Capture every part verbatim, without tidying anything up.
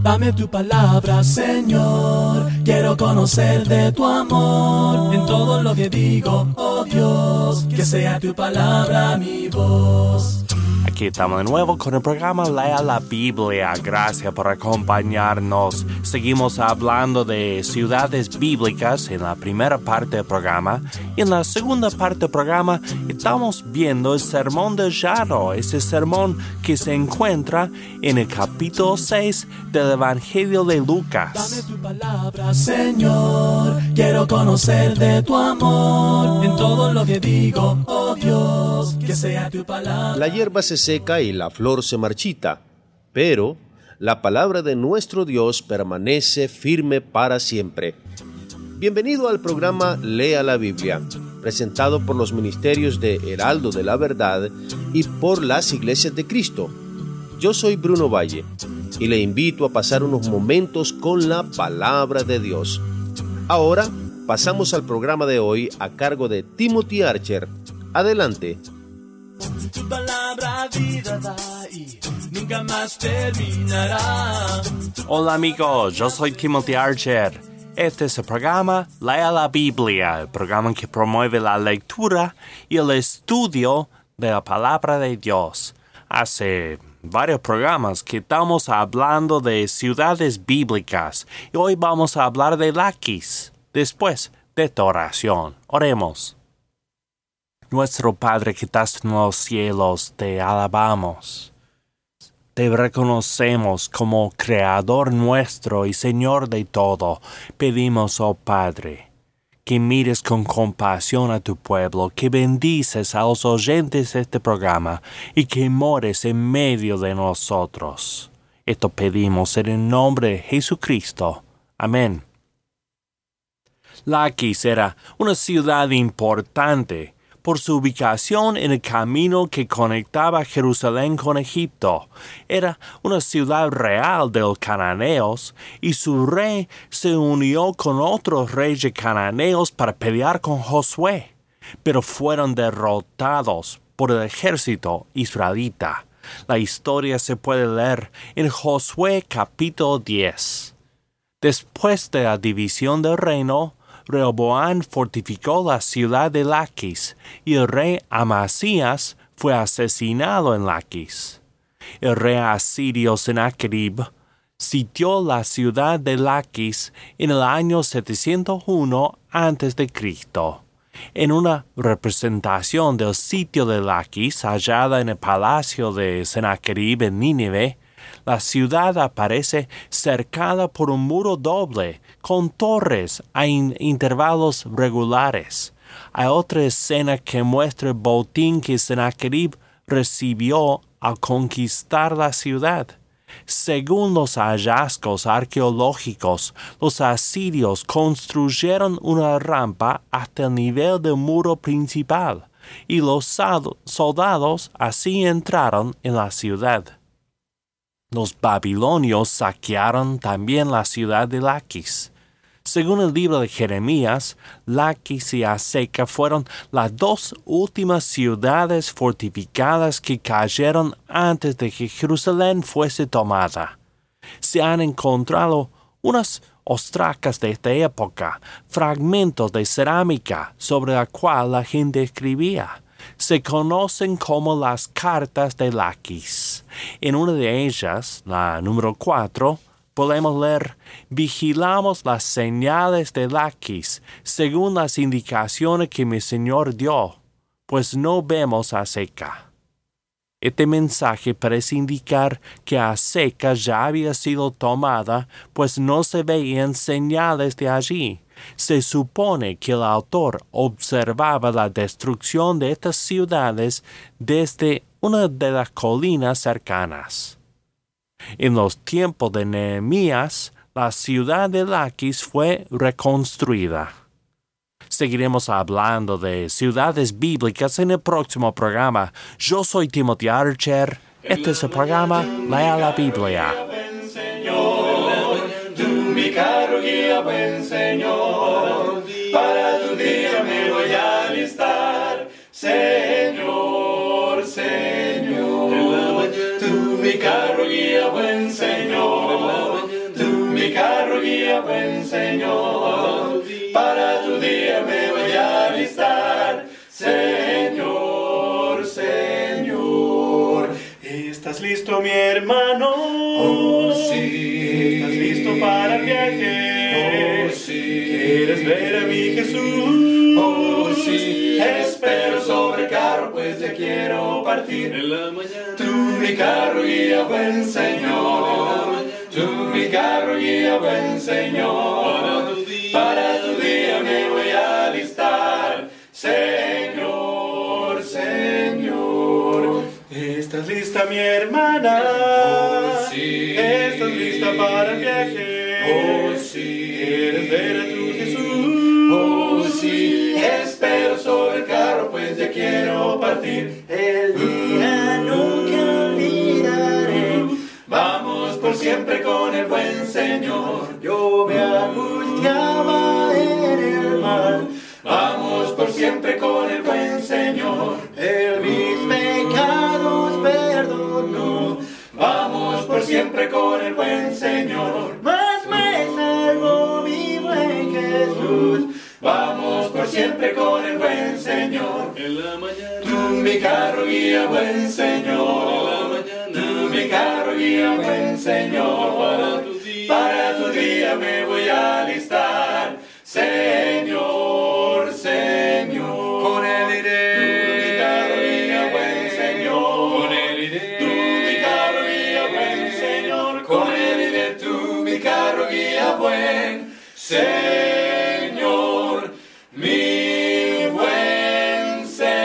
Dame tu palabra, Señor. Quiero conocer de tu amor en todo lo que digo, oh Dios. Que sea tu palabra mi voz. Aquí estamos de nuevo con el programa Lea la Biblia. Gracias por acompañarnos. Seguimos hablando de ciudades bíblicas en la primera parte del programa. Y en la segunda parte del programa estamos viendo el sermón de Jairo. Ese sermón que se encuentra en el capítulo seis del Evangelio de Lucas. Dame tu palabra, Señor. Quiero conocer de tu amor en todo lo que digo, oh Dios. Que sea tu palabra. La hierba se seca y la flor se marchita, pero la palabra de nuestro Dios permanece firme para siempre. Bienvenido al programa Lea la Biblia, presentado por los ministerios de Heraldo de la Verdad y por las Iglesias de Cristo. Yo soy Bruno Valle y le invito a pasar unos momentos con la palabra de Dios. Ahora pasamos al programa de hoy a cargo de Timothy Archer. Adelante. Tu palabra vida da y nunca más terminará. Hola amigos, yo soy Timothy Archer. Este es el programa Lea la Biblia, el programa que promueve la lectura y el estudio de la palabra de Dios. Hace varios programas que estamos hablando de ciudades bíblicas y hoy vamos a hablar de Laquis. Después de esta oración, oremos. Nuestro Padre que estás en los cielos, te alabamos. Te reconocemos como Creador nuestro y Señor de todo. Pedimos, oh Padre, que mires con compasión a tu pueblo, que bendices a los oyentes de este programa y que mores en medio de nosotros. Esto pedimos en el nombre de Jesucristo. Amén. Laquis era una ciudad importante por su ubicación en el camino que conectaba Jerusalén con Egipto. Era una ciudad real de los cananeos y su rey se unió con otros reyes cananeos para pelear con Josué, pero fueron derrotados por el ejército israelita. La historia se puede leer en Josué capítulo diez. Después de la división del reino, Rehoboam fortificó la ciudad de Laquis y el rey Amasías fue asesinado en Laquis. El rey asirio Sennacherib sitió la ciudad de Laquis en el año setecientos uno antes de Cristo. En una representación del sitio de Laquis hallada en el palacio de Sennacherib en Nínive, la ciudad aparece cercada por un muro doble con torres a in- intervalos regulares. Hay otra escena que muestra el botín que Sennacherib recibió al conquistar la ciudad. Según los hallazgos arqueológicos, los asirios construyeron una rampa hasta el nivel del muro principal y los soldados así entraron en la ciudad. Los babilonios saquearon también la ciudad de Laquis. Según el libro de Jeremías, Laquis y Azeca fueron las dos últimas ciudades fortificadas que cayeron antes de que Jerusalén fuese tomada. Se han encontrado unas ostracas de esta época, fragmentos de cerámica sobre la cual la gente escribía. Se conocen como las cartas de Laquis. En una de ellas, la número cuatro, podemos leer: vigilamos las señales de Laquis según las indicaciones que mi Señor dio, pues no vemos a Azeca. Este mensaje parece indicar que Azeca ya había sido tomada, pues no se veían señales de allí. Se supone que el autor observaba la destrucción de estas ciudades desde una de las colinas cercanas. En los tiempos de Nehemías, la ciudad de Laquis fue reconstruida. Seguiremos hablando de ciudades bíblicas en el próximo programa. Yo soy Timothy Archer. Este es el programa Lea la Biblia. Mi carro guía, buen Señor, para tu día me voy a alistar, Señor, Señor. Tú mi carro guía, buen Señor, mi carro guía, buen Señor, para tu día me voy a alistar. Señor, Señor. ¿Estás listo, mi hermano? Oh, sí. ¿Estás listo para el viaje? Oh, sí. ¿Quieres ver a mi Jesús? Oh, sí. Espero sobre el carro, pues ya quiero partir. En la mañana. Tú mi carro guía, buen Señor. Tú mi carro guía, buen Señor. Para tu día, para tu día me voy a alistar. Señor, Señor. ¿Estás lista, mi hermana? Oh, sí. ¿Estás lista para el viaje? Oh, sí. ¿Quieres ver a tu Jesús? Oh, sí. Espero sobre el carro, pues ya quiero partir. El día nunca olvidaré. Vamos por siempre con el buen Señor. Yo me angustiaba en el mal. Vamos por siempre con el buen Señor. Él mis pecados perdonó. Vamos por siempre con el buen Señor. Mas me salvó mi buen Jesús. Vamos por siempre con el buen Señor. En la mañana. Tú mi carro guía, buen Señor. En la mañana. Tú mi carro guía, buen Señor. Para tu día. Para tu día me voy a alistar. Señor, Señor. Con él iré. Tú mi carro guía, buen Señor. Con él iré. Tú mi carro guía, buen Señor. Con él iré. Tú mi carro guía, buen Señor. Mi buen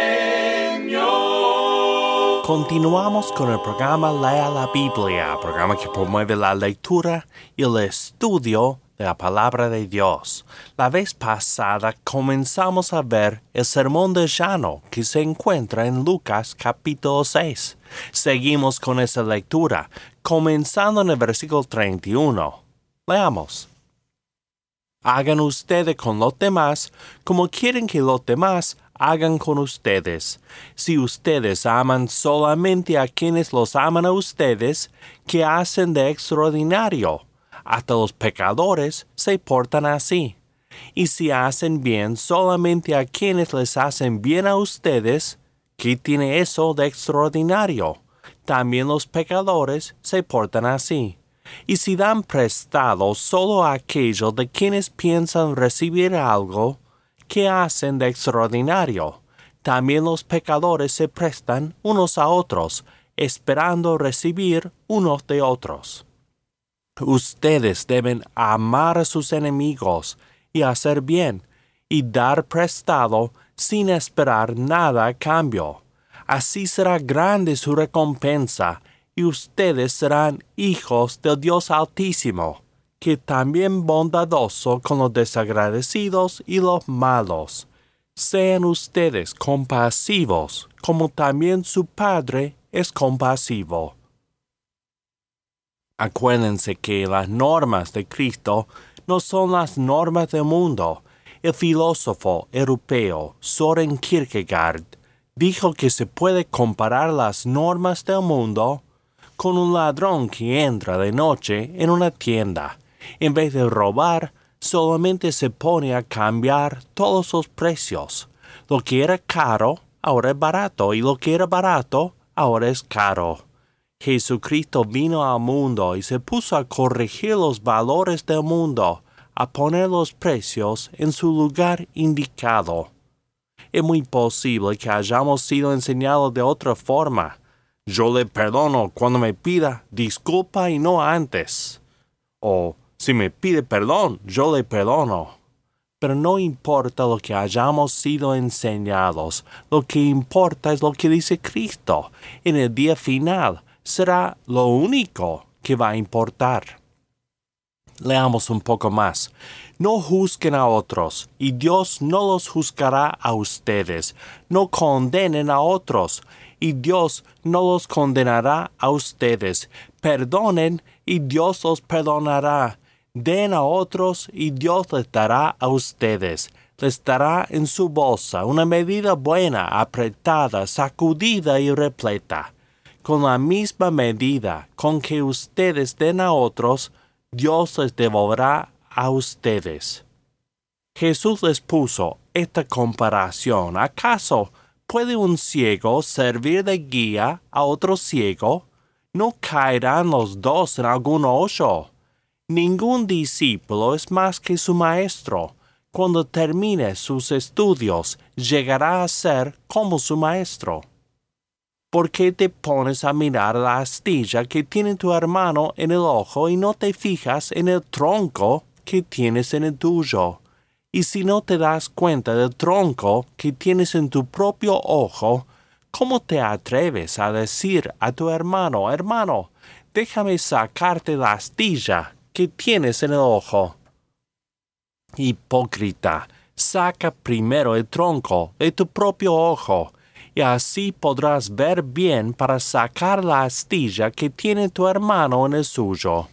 Señor. Continuamos con el programa Lea la Biblia, programa que promueve la lectura y el estudio de la palabra de Dios. La vez pasada comenzamos a ver el sermón de llano que se encuentra en Lucas capítulo seis. Seguimos con esa lectura, comenzando en el versículo treinta y uno. Leamos. Hagan ustedes con los demás como quieren que los demás hagan con ustedes. Si ustedes aman solamente a quienes los aman a ustedes, ¿qué hacen de extraordinario? Hasta los pecadores se portan así. Y si hacen bien solamente a quienes les hacen bien a ustedes, ¿qué tiene eso de extraordinario? También los pecadores se portan así. Y si dan prestado solo a aquellos de quienes piensan recibir algo, ¿qué hacen de extraordinario? También los pecadores se prestan unos a otros, esperando recibir unos de otros. Ustedes deben amar a sus enemigos y hacer bien, y dar prestado sin esperar nada a cambio. Así será grande su recompensa, y ustedes serán hijos del Dios Altísimo, que también bondadoso con los desagradecidos y los malos. Sean ustedes compasivos, como también su Padre es compasivo. Acuérdense que las normas de Cristo no son las normas del mundo. El filósofo europeo Søren Kierkegaard dijo que se puede comparar las normas del mundo con un ladrón que entra de noche en una tienda. En vez de robar, solamente se pone a cambiar todos los precios. Lo que era caro, ahora es barato, y lo que era barato, ahora es caro. Jesucristo vino al mundo y se puso a corregir los valores del mundo, a poner los precios en su lugar indicado. Es muy posible que hayamos sido enseñados de otra forma. Yo le perdono cuando me pida disculpa y no antes. O si me pide perdón, yo le perdono. Pero no importa lo que hayamos sido enseñados, lo que importa es lo que dice Cristo. En el día final será lo único que va a importar. Leamos un poco más. No juzguen a otros, y Dios no los juzgará a ustedes. No condenen a otros, y Dios no los condenará a ustedes. Perdonen, y Dios los perdonará. Den a otros, y Dios les dará a ustedes. Les dará en su bolsa una medida buena, apretada, sacudida y repleta. Con la misma medida con que ustedes den a otros, Dios les devolverá a ustedes. Jesús les puso esta comparación. ¿Acaso puede un ciego servir de guía a otro ciego? ¿No caerán los dos en algún hoyo? Ningún discípulo es más que su maestro. Cuando termine sus estudios, llegará a ser como su maestro. ¿Por qué te pones a mirar la astilla que tiene tu hermano en el ojo y no te fijas en el tronco que tienes en el tuyo? Y si no te das cuenta del tronco que tienes en tu propio ojo, ¿cómo te atreves a decir a tu hermano, hermano, déjame sacarte la astilla que tienes en el ojo? Hipócrita, saca primero el tronco de tu propio ojo, y así podrás ver bien para sacar la astilla que tiene tu hermano en el suyo.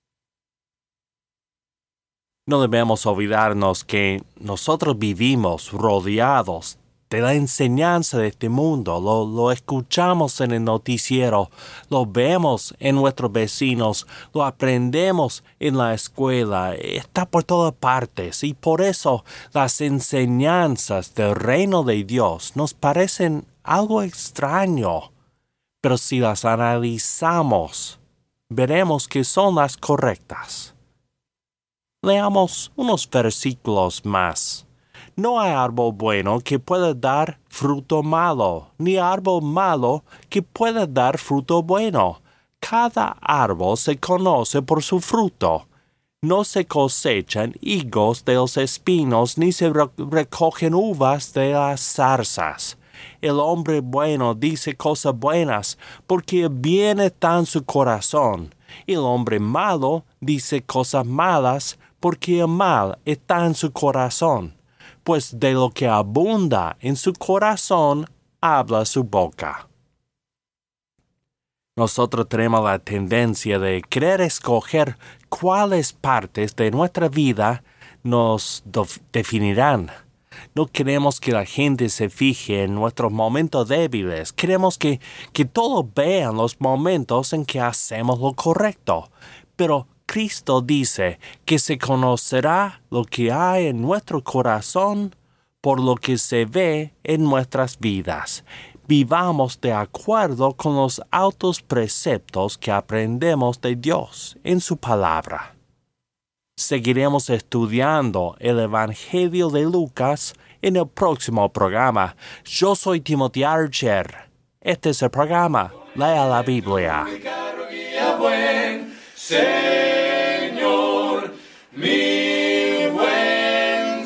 No debemos olvidarnos que nosotros vivimos rodeados de la enseñanza de este mundo. Lo, lo escuchamos en el noticiero, lo vemos en nuestros vecinos, lo aprendemos en la escuela, está por todas partes, y por eso las enseñanzas del reino de Dios nos parecen algo extraño. Pero si las analizamos, veremos que son las correctas. Leamos unos versículos más. No hay árbol bueno que pueda dar fruto malo, ni árbol malo que pueda dar fruto bueno. Cada árbol se conoce por su fruto. No se cosechan higos de los espinos, ni se recogen uvas de las zarzas. El hombre bueno dice cosas buenas, porque el bien está en su corazón. Y el hombre malo dice cosas malas, porque el mal está en su corazón. Pues de lo que abunda en su corazón, habla su boca. Nosotros tenemos la tendencia de querer escoger cuáles partes de nuestra vida nos definirán. No queremos que la gente se fije en nuestros momentos débiles. Queremos que, que todos vean los momentos en que hacemos lo correcto. Pero Cristo dice que se conocerá lo que hay en nuestro corazón por lo que se ve en nuestras vidas. Vivamos de acuerdo con los altos preceptos que aprendemos de Dios en su palabra. Seguiremos estudiando el Evangelio de Lucas en el próximo programa. Yo soy Timothy Archer. Este es el programa Lea la Biblia. Señor, mi buen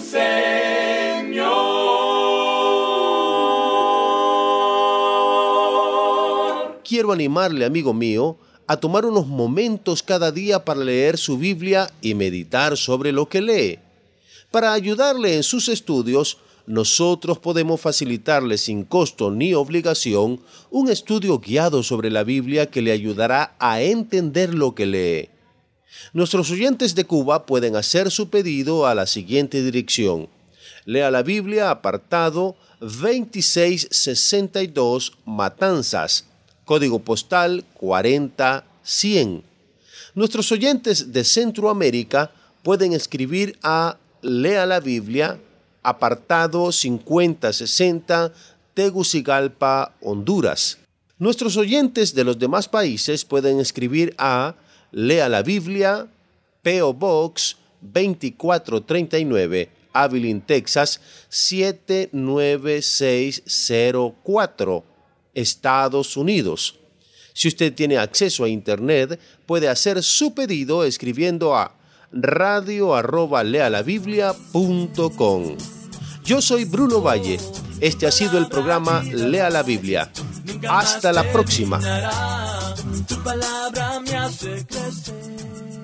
Señor. Quiero animarle, amigo mío, a tomar unos momentos cada día para leer su Biblia y meditar sobre lo que lee. Para ayudarle en sus estudios, nosotros podemos facilitarle sin costo ni obligación un estudio guiado sobre la Biblia que le ayudará a entender lo que lee. Nuestros oyentes de Cuba pueden hacer su pedido a la siguiente dirección. Lea la Biblia, apartado veintiséis sesenta y dos, Matanzas, código postal cuarenta cien. Nuestros oyentes de Centroamérica pueden escribir a Lea la Biblia, apartado cincuenta sesenta, Tegucigalpa, Honduras. Nuestros oyentes de los demás países pueden escribir a Lea la Biblia, P O Box veinticuatro treinta y nueve, Abilene, Texas siete nueve seis cero cuatro, Estados Unidos. Si usted tiene acceso a Internet, puede hacer su pedido escribiendo a radio arroba lealabiblia punto com. Yo soy Bruno Valle. Este ha sido el programa Lea la Biblia. Hasta la próxima. Tu palabra me hace crecer.